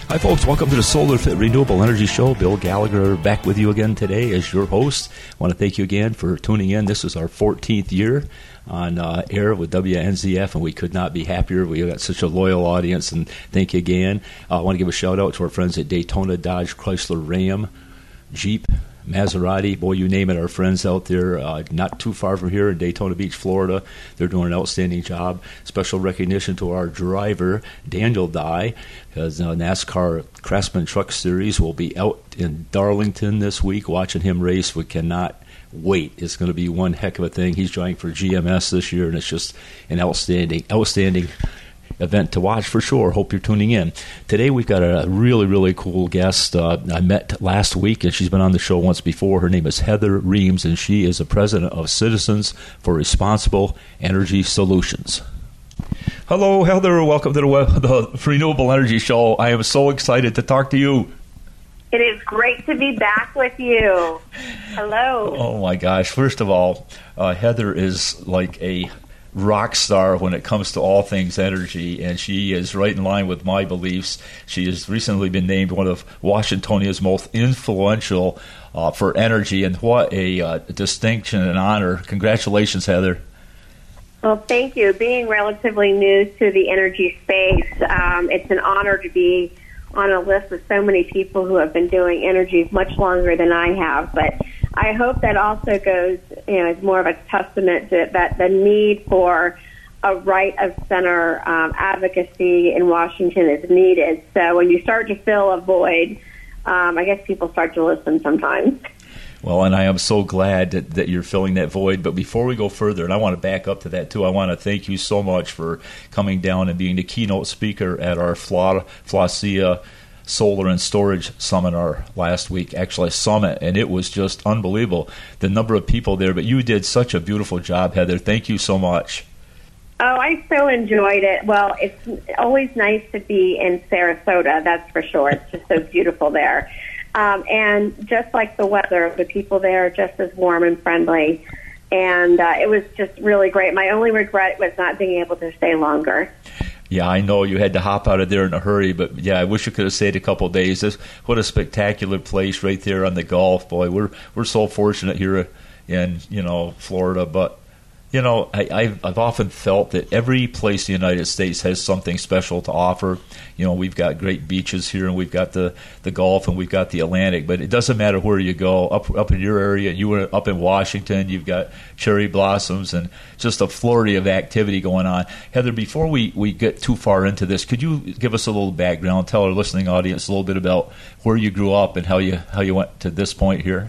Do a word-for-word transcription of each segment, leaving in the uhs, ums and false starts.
Hi, folks. Welcome to the Solar Fit Renewable Energy Show. Bill Gallagher back with you again today as your host. I want to thank you again for tuning in. This is our fourteenth year on uh, air with W N Z F, and we could not be happier. We got such a loyal audience, and thank you again. Uh, I want to give a shout-out to our friends at Daytona Dodge Chrysler Ram, Jeep, Maserati, boy, you name it, our friends out there, uh, not too far from here in Daytona Beach, Florida. They're doing an outstanding job. Special recognition to our driver, Daniel Dye, because uh, NASCAR Craftsman Truck Series will be out in Darlington this week watching him race. We cannot wait. It's going to be one heck of a thing. He's driving for G M S this year, and it's just an outstanding, outstanding event to watch for sure. Hope you're tuning in. Today we've got a really, really cool guest uh, I met last week, and she's been on the show once before. Her name is Heather Reams, and she is the president of Citizens for Responsible Energy Solutions. Hello, Heather. Welcome to the, web, the Renewable Energy Show. I am so excited to talk to you. It is great to be back with you. Hello. Oh, my gosh. First of all, uh, Heather is like a rock star when it comes to all things energy, and she is right in line with my beliefs. She has recently been named one of Washingtonia's most influential uh, for energy, and what a uh, distinction and honor. Congratulations, Heather. Well, thank you. Being relatively new to the energy space, um, it's an honor to be on a list with so many people who have been doing energy much longer than I have, but I hope that also goes, you know, as more of a testament to that the need for a right of center um, advocacy in Washington is needed. So when you start to fill a void, um, I guess people start to listen sometimes. Well, and I am so glad that, that you're filling that void. But before we go further, and I want to back up to that too, I want to thank you so much for coming down and being the keynote speaker at our Fla- Flacea Solar and Storage Seminar last week, actually a summit, and it was just unbelievable, the number of people there. But you did such a beautiful job, Heather. Thank you so much. Oh, I so enjoyed it. Well, it's always nice to be in Sarasota, that's for sure. It's just so beautiful there. Um, and just like the weather, the people there are just as warm and friendly. And uh, it was just really great. My only regret was not being able to stay longer. Yeah, I know you had to hop out of there in a hurry, but yeah, I wish you could have stayed a couple of days. This, what a spectacular place right there on the Gulf, boy. We're we're so fortunate here in, you know, Florida, but you know, I, I've, I've often felt that every place in the United States has something special to offer. You know, we've got great beaches here, and we've got the, the Gulf, and we've got the Atlantic. But it doesn't matter where you go. Up up in your area, you were up in Washington, you've got cherry blossoms and just a flurry of activity going on. Heather, before we, we get too far into this, could you give us a little background, tell our listening audience a little bit about where you grew up and how you how you went to this point here?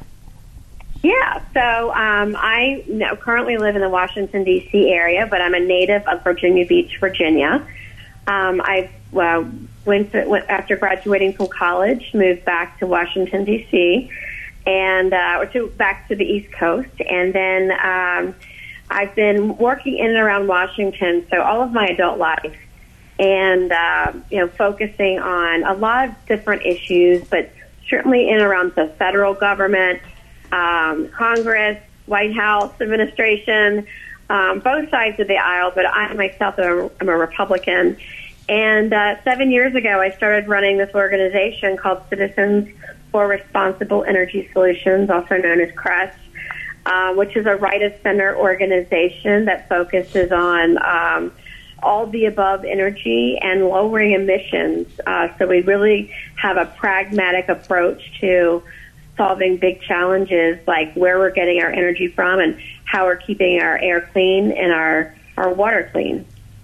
Yeah, so um, I no, currently live in the Washington, D C area, but I'm a native of Virginia Beach, Virginia. Um, I uh, went, to, went after graduating from college, moved back to Washington, D C, and uh, or to back to the East Coast, and then um, I've been working in and around Washington, so all of my adult life, and uh, you know, focusing on a lot of different issues, but certainly in and around the federal government. Um, Congress, White House administration, um, both sides of the aisle, but I myself am a, am a Republican. And uh, seven years ago, I started running this organization called Citizens for Responsible Energy Solutions, also known as CREST, uh, which is a right-of-center organization that focuses on um, all the above energy and lowering emissions. Uh, so we really have a pragmatic approach to solving big challenges like where we're getting our energy from and how we're keeping our air clean and our, our water clean.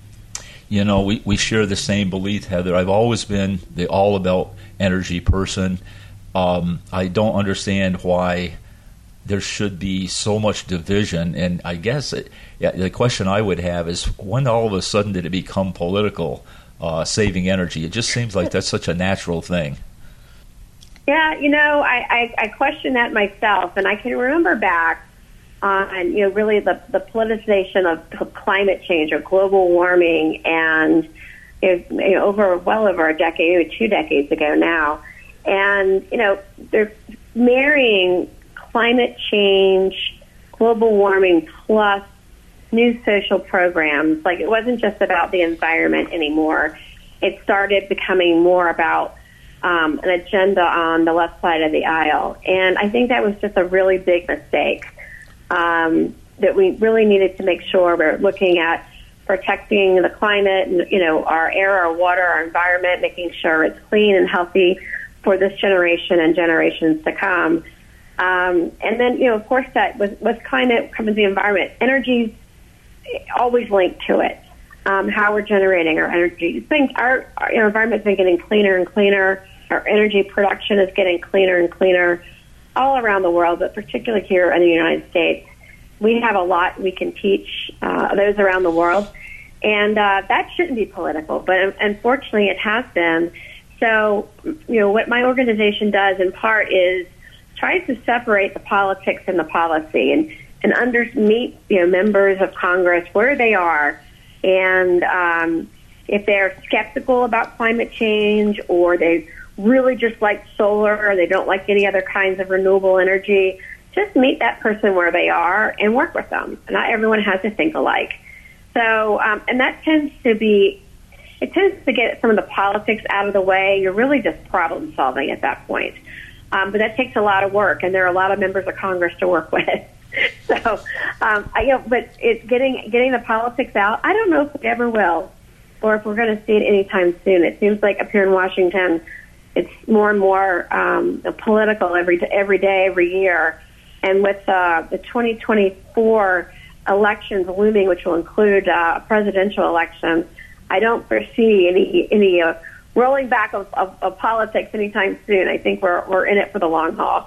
You know, we, we share the same belief, Heather. I've always been the all about energy person. Um, I don't understand why there should be so much division. And I guess it, yeah, the question I would have is when all of a sudden did it become political, uh, saving energy? It just seems like that's such a natural thing. Yeah, you know, I, I, I question that myself, and I can remember back on, you know, really the, the politicization of, of climate change or global warming, and you know, you know, over well over a decade, maybe two decades ago now, and you know, they're marrying climate change, global warming plus new social programs. Like it wasn't just about the environment anymore. It started becoming more about um, an agenda on the left side of the aisle. And I think that was just a really big mistake, um, that we really needed to make sure we're looking at protecting the climate and, you know, our air, our water, our environment, making sure it's clean and healthy for this generation and generations to come. Um, and then, you know, of course, that with, with climate comes the environment. Energy's always linked to it. Um, how we're generating our energy. Think our, our environment's been getting cleaner and cleaner. Our energy production is getting cleaner and cleaner all around the world, but particularly here in the United States. We have a lot we can teach uh, those around the world, and uh, that shouldn't be political, but unfortunately it has been. So, you know, what my organization does in part is tries to separate the politics and the policy, and and under meet you know members of Congress where they are, and um, if they're skeptical about climate change, or they really just like solar, or they don't like any other kinds of renewable energy, just meet that person where they are and work with them. Not everyone has to think alike. So, um, and that tends to be, it tends to get some of the politics out of the way. You're really just problem solving at that point. Um, but that takes a lot of work, and there are a lot of members of Congress to work with. so, um, I, you know, but it's getting getting the politics out. I don't know if we ever will, or if we're going to see it anytime soon. It seems like up here in Washington, it's more and more um, political every every day, every year. And with uh, the twenty twenty-four elections looming, which will include uh, presidential elections, I don't foresee any any uh, rolling back of, of, of politics anytime soon. I think we're we're in it for the long haul.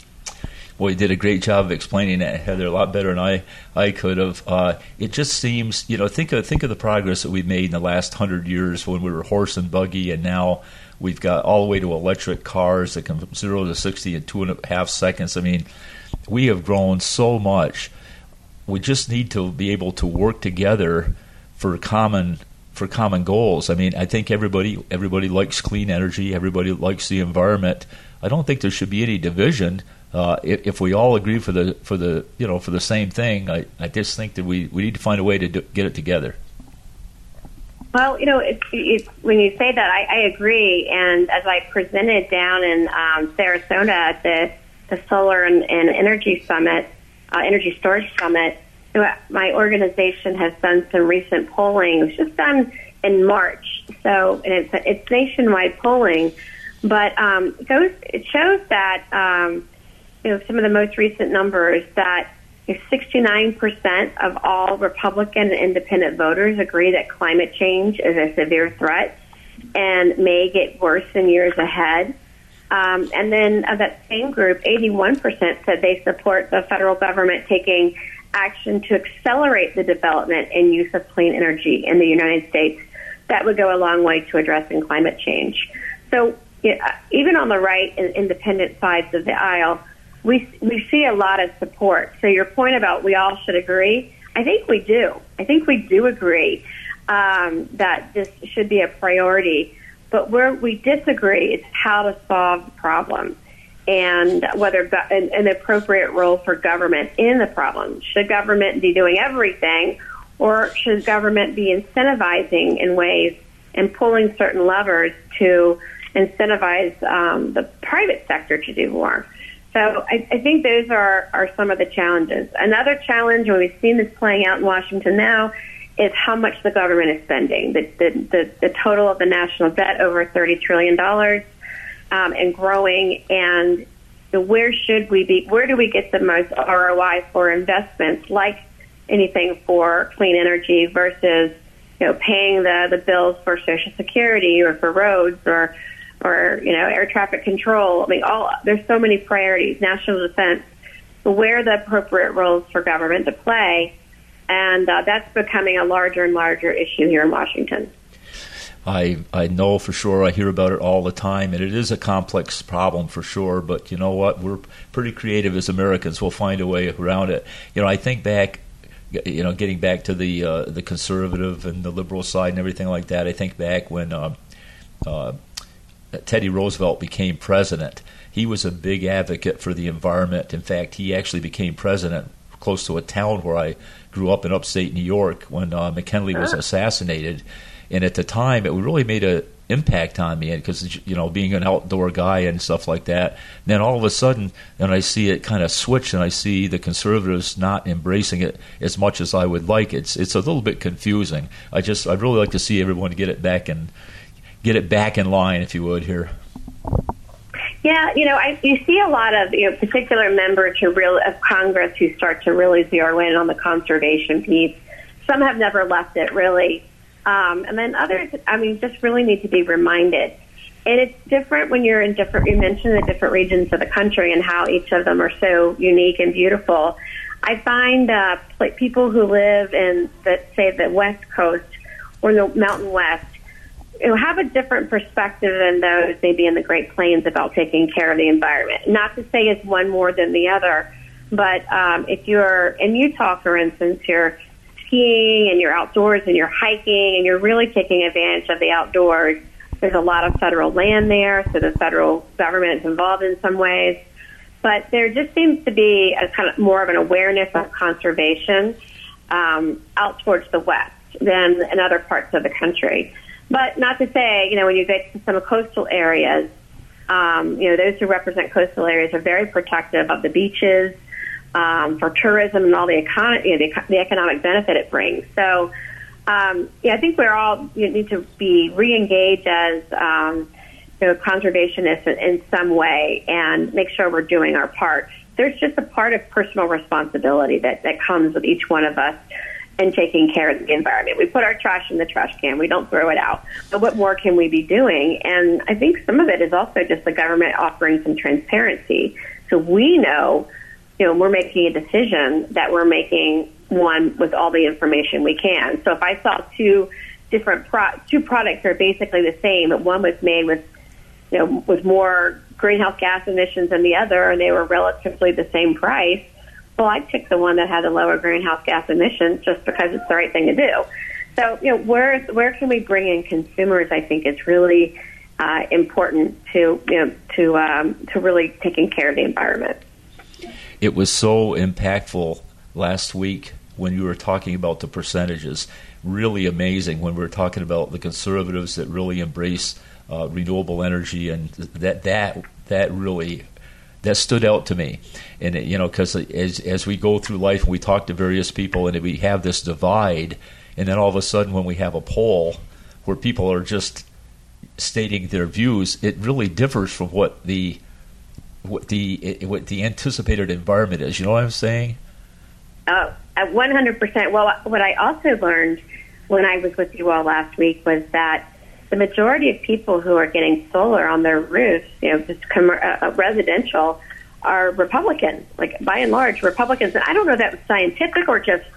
Well, you did a great job of explaining that, Heather, a lot better than I, I could have. Uh, it just seems, you know, think of think of the progress that we've made in the last hundred years when we were horse and buggy, and now we've got all the way to electric cars that come from zero to sixty in two and a half seconds. I mean, we have grown so much. We just need to be able to work together for common for common goals. I mean, I think everybody everybody likes clean energy. Everybody likes the environment. I don't think there should be any division. Uh, if, if we all agree for the for the you know for the same thing, I, I just think that we, we need to find a way to do, get it together. Well, you know, it, it, when you say that, I, I agree. And as I presented down in um, Sarasota at the, the Solar and, and Energy Summit, uh, Energy Storage Summit, you know, my organization has done some recent polling. It was just done in March, so and it's it's nationwide polling, but um, it goes it shows that. Um, You know, some of the most recent numbers that sixty-nine percent of all Republican and independent voters agree that climate change is a severe threat and may get worse in years ahead. Um, and then of that same group, eighty-one percent said they support the federal government taking action to accelerate the development and use of clean energy in the United States. That would go a long way to addressing climate change. So yeah, even on the right and independent sides of the aisle, We we see a lot of support. So your point about we all should agree, I think we do. I think we do agree um, that this should be a priority. But where we disagree is how to solve the problem and whether go- an, an appropriate role for government in the problem. Should government be doing everything, or should government be incentivizing in ways and pulling certain levers to incentivize um, the private sector to do more? So I, I think those are, are some of the challenges. Another challenge, and we've seen this playing out in Washington now, is how much the government is spending. The, the, the, the total of the national debt over thirty trillion dollars um, and growing. And so where should we be? Where do we get the most R O I for investments, like anything for clean energy versus, you know, paying the, the bills for Social Security or for roads or or, you know, air traffic control. I mean, all there's so many priorities, national defense, where the appropriate roles for government to play, and uh, that's becoming a larger and larger issue here in Washington. I I know for sure. I hear about it all the time, and it is a complex problem for sure. But you know what? We're pretty creative as Americans. We'll find a way around it. You know, I think back, you know, getting back to the uh, the conservative and the liberal side and everything like that. I think back when uh, uh, Teddy Roosevelt became president. He was a big advocate for the environment. In fact, he actually became president close to a town where I grew up in upstate New York when uh, McKinley was assassinated. And at the time, it really made an impact on me because, you know, being an outdoor guy and stuff like that. And then all of a sudden, then I see it kind of switch, and I see the conservatives not embracing it as much as I would like. It's it's a little bit confusing. I just I'd really like to see everyone get it back and get it back in line, if you would, here. Yeah, you know, I, you see a lot of you know particular members who real of Congress who start to really zero in on the conservation piece. Some have never left it really. Um, and then others, I mean, just really need to be reminded. And it's different when you're in different, you mentioned the different regions of the country and how each of them are so unique and beautiful. I find uh, people who live in, the, say, the West Coast or the Mountain West, you know, have a different perspective than those maybe in the Great Plains about taking care of the environment. Not to say it's one more than the other, but um, if you're in Utah, for instance, you're skiing and you're outdoors and you're hiking and you're really taking advantage of the outdoors. There's a lot of federal land there, so the federal government is involved in some ways. But there just seems to be a kind of more of an awareness of conservation um, out towards the west than in other parts of the country. But not to say, you know, when you get to some coastal areas, um, you know, those who represent coastal areas are very protective of the beaches, Um, for tourism and all the, econ- you know, the, the economic benefit it brings. So, um, yeah, I think we're all you need to be re-engaged as um, you know, conservationists in, in some way and make sure we're doing our part. There's just a part of personal responsibility that, that comes with each one of us in taking care of the environment. We put our trash in the trash can. We don't throw it out. But what more can we be doing? And I think some of it is also just the government offering some transparency so we know you know, we're making a decision that we're making one with all the information we can. So if I saw two different pro- two products that are basically the same, but one was made with, you know, with more greenhouse gas emissions than the other, and they were relatively the same price, well, I'd pick the one that had the lower greenhouse gas emissions just because it's the right thing to do. So, you know, where where can we bring in consumers? I think is really uh, important to you know to um, to really taking care of the environment. It was so impactful last week when you were talking about the percentages. Really amazing when we were talking about the conservatives that really embrace uh, renewable energy, and that that that really that stood out to me. And it, you know, because as as we go through life and we talk to various people, and we have this divide, and then all of a sudden when we have a poll where people are just stating their views, it really differs from what the what the what the anticipated environment is. You know what I'm saying? Oh, at one hundred percent. Well, what I also learned when I was with you all last week was that the majority of people who are getting solar on their roofs, you know, just com- uh, residential, are Republicans. Like, by and large, Republicans. And I don't know if that was scientific or just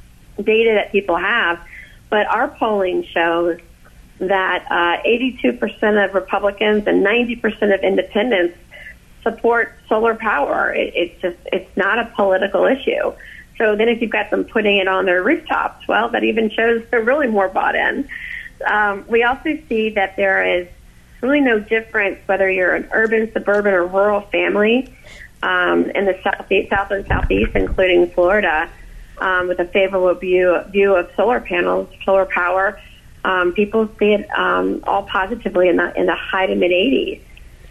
data that people have, but our polling shows that uh, eighty-two percent of Republicans and ninety percent of independents support solar power. It, it's just, it's not a political issue. So then if you've got them putting it on their rooftops, well, that even shows they're really more bought in. Um, we also see that there is really no difference whether you're an urban, suburban, or rural family um, in the southeast, south and southeast, including Florida, um, with a favorable view, view of solar panels, solar power. Um, people see it um, all positively in the, in the high to mid-eighties.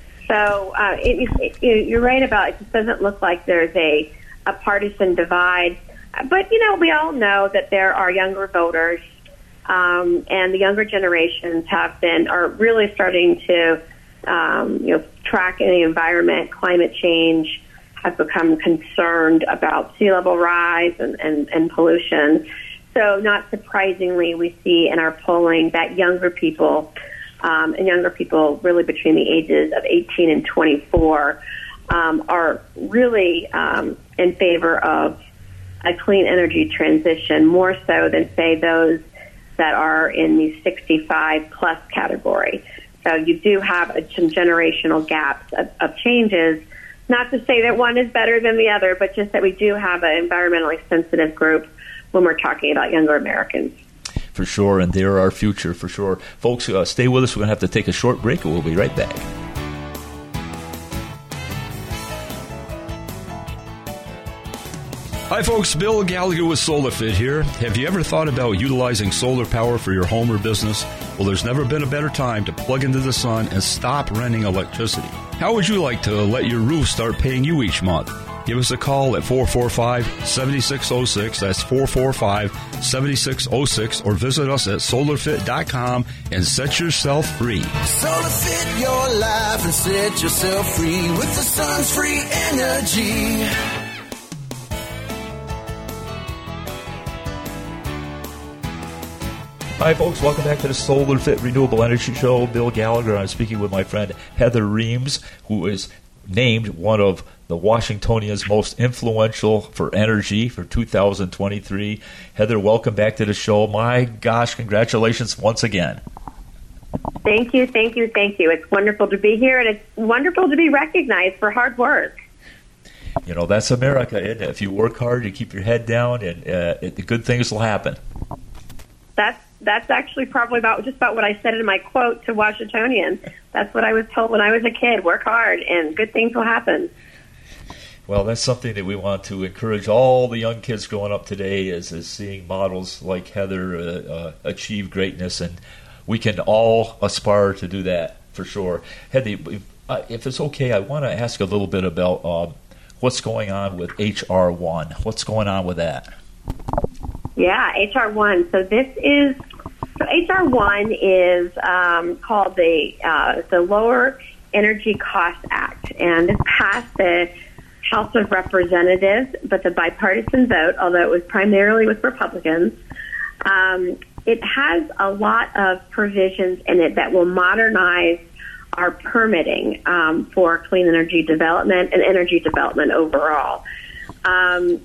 So uh, it, it, you're right about it. It just doesn't look like there's a, a partisan divide. But, you know, we all know that there are younger voters, um, and the younger generations have been, are really starting to, um, you know, track the environment, climate change, have become concerned about sea level rise and, and, and pollution. So not surprisingly, we see in our polling that younger people, Um, and younger people really between the ages of eighteen and twenty-four um, are really um, in favor of a clean energy transition, more so than, say, those that are in the sixty-five plus category. So you do have a, some generational gaps of, of changes, not to say that one is better than the other, but just that we do have an environmentally sensitive group when we're talking about younger Americans. For sure, and they're our future, for sure. Folks, uh, stay with us. We're going to have to take a short break, and we'll be right back. Hi folks, Bill Gallagher with SolarFit here. Have you ever thought about utilizing solar power for your home or business? Well, there's never been a better time to plug into the sun and stop renting electricity. How would you like to let your roof start paying you each month? Give us a call at four four five, seven six zero six. That's four four five, seven six zero six. Or visit us at solar fit dot com and set yourself free. SolarFit your life and set yourself free with the sun's free energy. Hi, folks. Welcome back to the SolarFit Renewable Energy Show. Bill Gallagher. I'm speaking with my friend Heather Reams, who is named one of the Washingtonians' most influential for energy for two thousand twenty-three. Heather, welcome back to the show. My gosh, congratulations once again. Thank you, thank you, thank you. It's wonderful to be here, and it's wonderful to be recognized for hard work. You know, that's America, isn't it? If you work hard, you keep your head down, and uh, it, the good things will happen. That's That's actually probably about just about what I said in my quote to Washingtonians. That's what I was told when I was a kid. Work hard, and good things will happen. Well, that's something that we want to encourage all the young kids growing up today is, is seeing models like Heather uh, uh, achieve greatness, and we can all aspire to do that for sure. Heather, if it's okay, I want to ask a little bit about uh, what's going on with H R one. What's going on with that? Yeah, H R one. So this is so H R one is um, called the uh, the Lower Energy Cost Act, and this passed the House of Representatives, but the bipartisan vote, although it was primarily with Republicans. Um, it has a lot of provisions in it that will modernize our permitting um, for clean energy development and energy development overall. Um,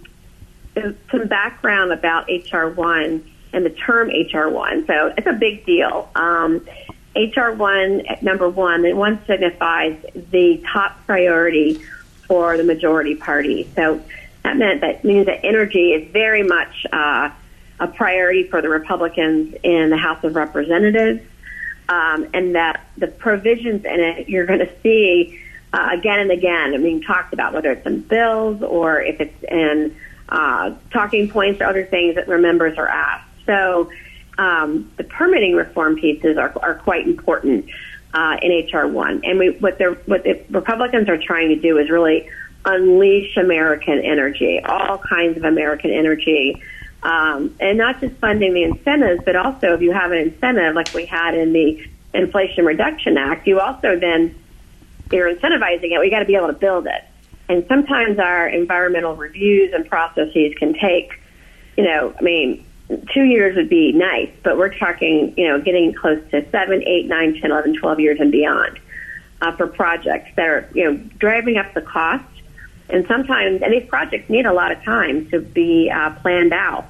some background about H R one and the term H R one. So it's a big deal. Um, H R one, number one, and one signifies the top priority for the majority party. So that meant that means that energy is very much uh, a priority for the Republicans in the House of Representatives, um, and that the provisions in it you're going to see uh, again and again. I mean, talked about whether it's in bills or if it's in uh, talking points or other things that members are asked. So um, the permitting reform pieces are, are quite important uh, in H R one. And we, what, what the Republicans are trying to do is really unleash American energy, all kinds of American energy, um, and not just funding the incentives, but also if you have an incentive like we had in the Inflation Reduction Act, you also then, you're incentivizing it, we got to be able to build it. And sometimes our environmental reviews and processes can take, you know, I mean, two years would be nice, but we're talking, you know, getting close to seven, eight, nine, ten, eleven, twelve years and beyond uh, for projects that are, you know, driving up the cost. And sometimes, and these projects need a lot of time to be uh, planned out.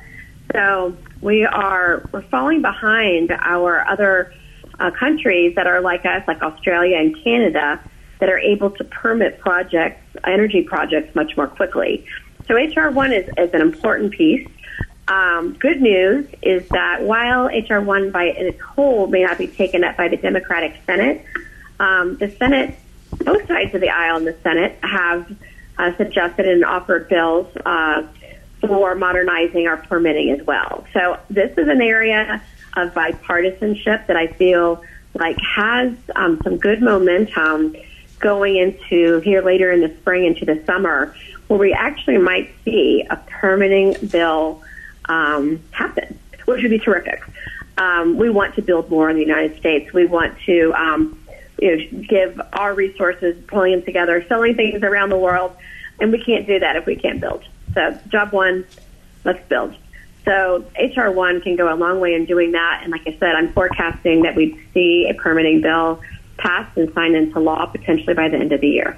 So we are, we're falling behind our other uh, countries that are like us, like Australia and Canada, that are able to permit projects, energy projects, much more quickly. So H R one is, is an important piece. Um, good news is that while H R one by its whole may not be taken up by the Democratic Senate, um, the Senate, both sides of the aisle in the Senate have uh, suggested and offered bills uh, for modernizing our permitting as well. So this is an area of bipartisanship that I feel like has um, some good momentum going into here later in the spring into the summer, where we actually might see a permitting bill um, happen, which would be terrific. Um, we want to build more in the United States. We want to um, you know, give our resources, pulling them together, selling things around the world, and we can't do that if we can't build. So job one, let's build. So H R one can go a long way in doing that, and like I said, I'm forecasting that we'd see a permitting bill passed and signed into law potentially by the end of the year.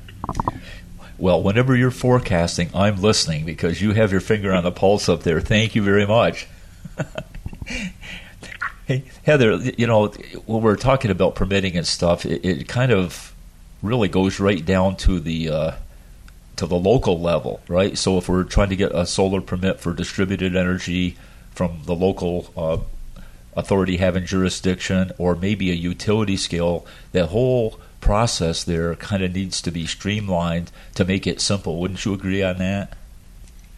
Well, whenever you're forecasting, I'm listening because you have your finger on the pulse up there. Thank you very much. Hey, Heather, you know, when we're talking about permitting and stuff, it, it kind of really goes right down to the uh, to the local level, right? So if we're trying to get a solar permit for distributed energy from the local uh, authority having jurisdiction, or maybe a utility scale, that whole process there kind of needs to be streamlined to make it simple. Wouldn't you agree on that?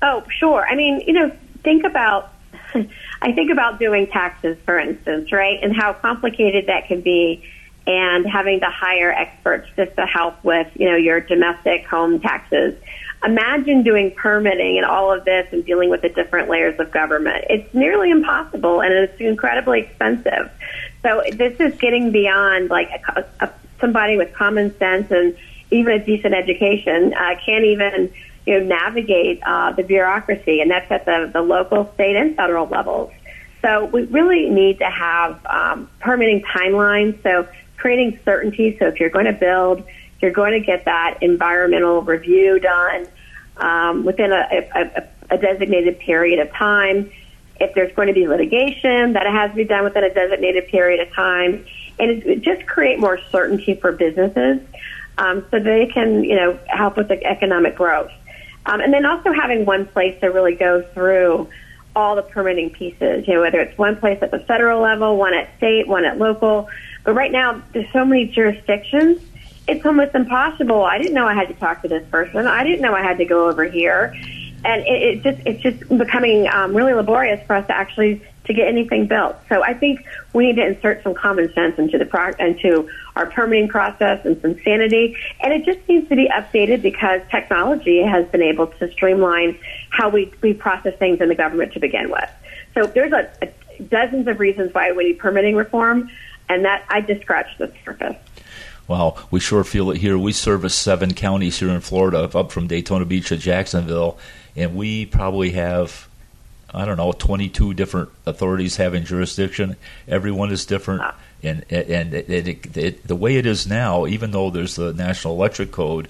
Oh, sure. I mean, you know, think about, I think about doing taxes, for instance, right, and how complicated that can be, and having to hire experts just to help with, you know, your domestic home taxes. Imagine doing permitting and all of this and dealing with the different layers of government. It's nearly impossible, and it's incredibly expensive. So this is getting beyond, like, a, a, somebody with common sense and even a decent education uh, can't even, you know, navigate uh, the bureaucracy, and that's at the, the local, state, and federal levels. So we really need to have um, permitting timelines, so creating certainty. So if you're going to build, you're going to get that environmental review done um, within a, a, a designated period of time. If there's going to be litigation, that it has to be done within a designated period of time. And it just create more certainty for businesses um, so they can, you know, help with the economic growth. Um, and then also having one place to really go through all the permitting pieces, you know, whether it's one place at the federal level, one at state, one at local. But right now, there's so many jurisdictions, it's almost impossible. I didn't know I had to talk to this person. I didn't know I had to go over here. And it, it just it's just becoming um, really laborious for us to actually to get anything built. So I think we need to insert some common sense into the pro- into our permitting process and some sanity. And it just needs to be updated because technology has been able to streamline how we, we process things in the government to begin with. So there's a, a dozens of reasons why we need permitting reform, and that I just scratched the surface. Wow, we sure feel it here. We service seven counties here in Florida, up from Daytona Beach to Jacksonville, and we probably have, I don't know, twenty-two different authorities having jurisdiction. Everyone is different, ah. and and it, it, it, the way it is now, even though there's the National Electric Code,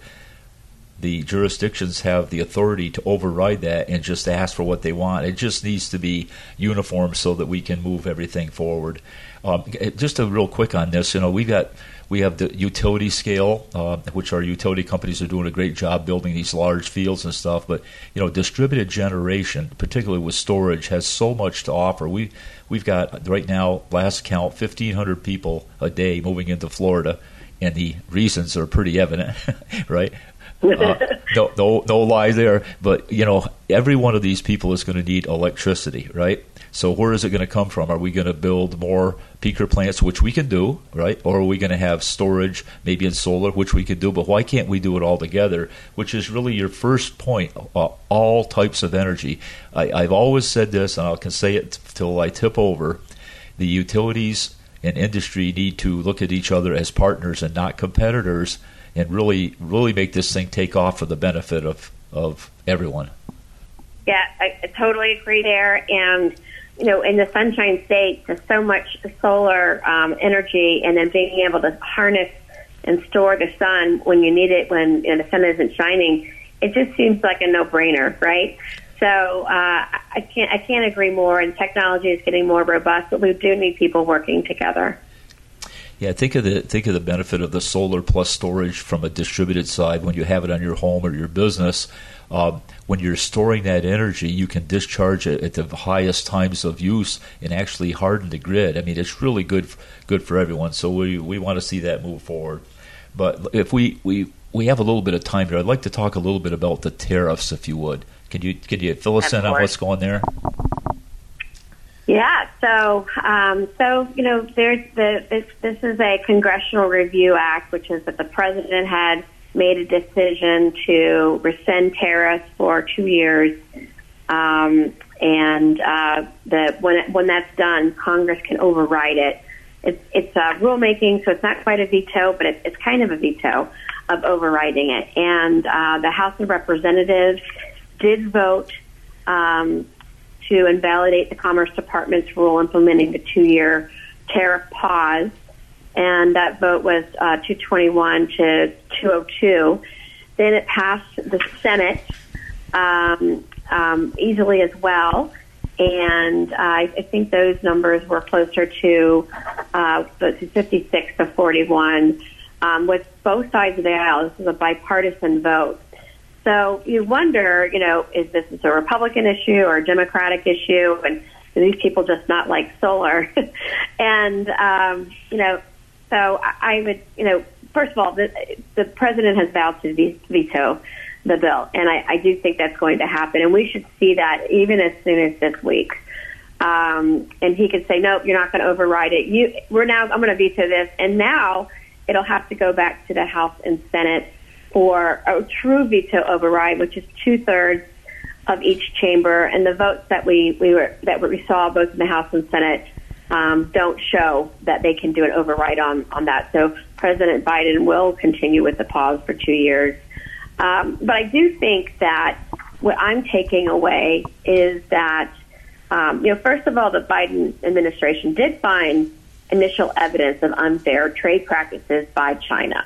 the jurisdictions have the authority to override that and just ask for what they want. It just needs to be uniform so that we can move everything forward. Um, just a real quick on this, you know, we got we have the utility scale, uh, which our utility companies are doing a great job building these large fields and stuff. But you know, distributed generation, particularly with storage, has so much to offer. We we've got right now, last count, fifteen hundred people a day moving into Florida, and the reasons are pretty evident, right? Uh, no, no, no lie there. But you know, every one of these people is going to need electricity, right? So where is it going to come from? Are we going to build more peaker plants, which we can do, right? Or are we going to have storage, maybe in solar, which we can do? But why can't we do it all together? Which is really your first point, uh, all types of energy. I, I've always said this, and I can say it till I tip over. The utilities and industry need to look at each other as partners and not competitors, and really, really make this thing take off for the benefit of, of everyone. Yeah, I, I totally agree there. And you know, in the Sunshine State, there's so much solar um, energy, and then being able to harness and store the sun when you need it, when you know, the sun isn't shining, it just seems like a no-brainer, right? So uh, I can't I can't agree more. And technology is getting more robust, but we do need people working together. Yeah, think of the think of the benefit of the solar plus storage from a distributed side when you have it on your home or your business. Uh, when you're storing that energy, you can discharge it at the highest times of use and actually harden the grid. I mean, it's really good good for everyone. So we we want to see that move forward. But if we, we, we have a little bit of time here, I'd like to talk a little bit about the tariffs, if you would. Can you can you fill us in on what's going there? Yeah, so um, so you know, there's the this, this is a Congressional Review Act, which is that the president had made a decision to rescind tariffs for two years, um, and uh, the when it, when that's done, Congress can override it. It's it's uh, rulemaking, so it's not quite a veto, but it's, it's kind of a veto of overriding it. And uh, the House of Representatives did vote um, to invalidate the Commerce Department's rule implementing the two-year tariff pause. And that vote was uh, two twenty-one to two oh two. Then it passed the Senate um, um, easily as well, and uh, I think those numbers were closer to uh, fifty-six to forty-one, um, with both sides of the aisle. This is a bipartisan vote. So you wonder, you know, is this a Republican issue or a Democratic issue, and do these people just not like solar? and, um, you know, So I would, you know, first of all, the, the president has vowed to veto the bill. And I, I do think that's going to happen. And we should see that even as soon as this week. Um, and he could say, nope, you're not going to override it. You, we're now, I'm going to veto this. And now it'll have to go back to the House and Senate for a true veto override, which is two-thirds of each chamber. And the votes that we, we were that we saw both in the House and Senate um, don't show that they can do an override on, on that. So President Biden will continue with the pause for two years. Um, but I do think that what I'm taking away is that, um, you know, first of all, the Biden administration did find initial evidence of unfair trade practices by China.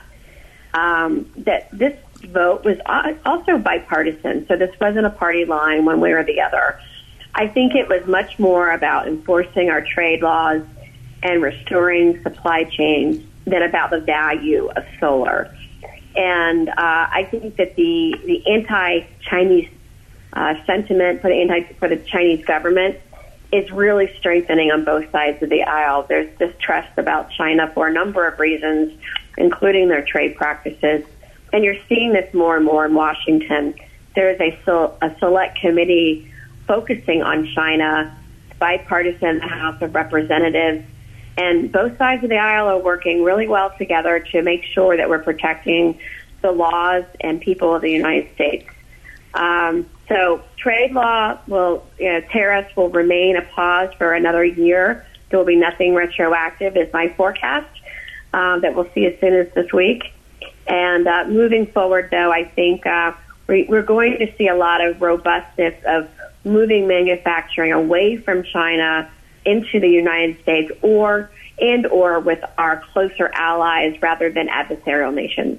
Um, that this vote was also bipartisan, so this wasn't a party line one way or the other. I think it was much more about enforcing our trade laws and restoring supply chains than about the value of solar. And uh, I think that the, the anti-Chinese uh, sentiment for the anti for the Chinese government is really strengthening on both sides of the aisle. There's distrust about China for a number of reasons, including their trade practices. And you're seeing this more and more in Washington. There is a, a select committee focusing on China, bipartisan in the House of Representatives. And both sides of the aisle are working really well together to make sure that we're protecting the laws and people of the United States. Um, so trade law will, you know, tariffs will remain a pause for another year. There will be nothing retroactive is my forecast uh, that we'll see as soon as this week. And uh, moving forward, though, I think uh, we, we're going to see a lot of robustness of moving manufacturing away from China into the United States or and or with our closer allies rather than adversarial nations.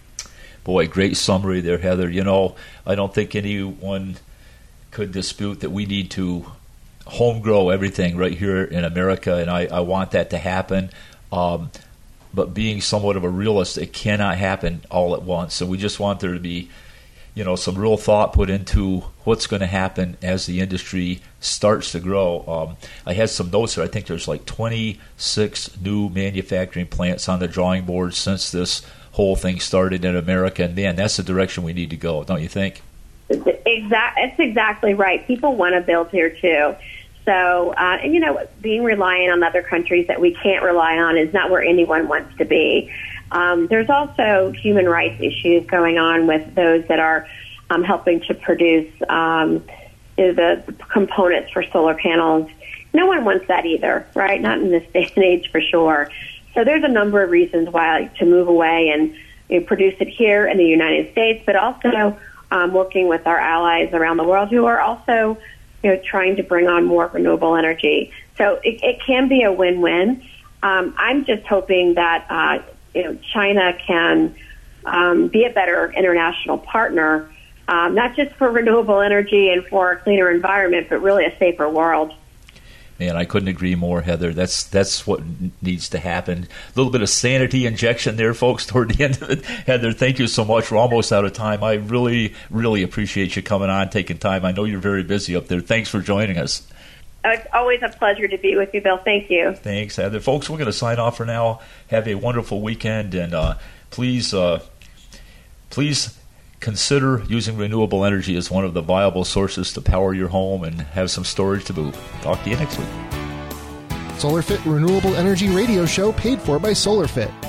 Boy, great summary there, Heather. You know, I don't think anyone could dispute that we need to home grow everything right here in America, and I, I want that to happen. Um, but being somewhat of a realist, it cannot happen all at once. So we just want there to be, you know, some real thought put into what's going to happen as the industry starts to grow. Um, I had some notes there. I think there's like twenty-six new manufacturing plants on the drawing board since this whole thing started in America. And, man, that's the direction we need to go, don't you think? Exact, that's exactly right. People want to build here, too. So, uh, and, you know, being reliant on other countries that we can't rely on is not where anyone wants to be. Um, there's also human rights issues going on with those that are um, helping to produce um, the components for solar panels. No one wants that either, right? Not in this day and age for sure. So there's a number of reasons why to move away and you know, produce it here in the United States, but also um, working with our allies around the world who are also you know, trying to bring on more renewable energy. So it, it can be a win-win. Um, I'm just hoping that uh, you know, China can um, be a better international partner, um, not just for renewable energy and for a cleaner environment, but really a safer world. Man, I couldn't agree more, Heather. That's that's what needs to happen. A little bit of sanity injection there, folks, toward the end of it. Heather, thank you so much. We're almost out of time. I really, really appreciate you coming on, taking time. I know you're very busy up there. Thanks for joining us. It's always a pleasure to be with you, Bill. Thank you. Thanks, Heather. Folks, we're going to sign off for now. Have a wonderful weekend, and uh, please, uh, please consider using renewable energy as one of the viable sources to power your home and have some storage to boot. Talk to you next week. SolarFit Renewable Energy Radio Show paid for by SolarFit.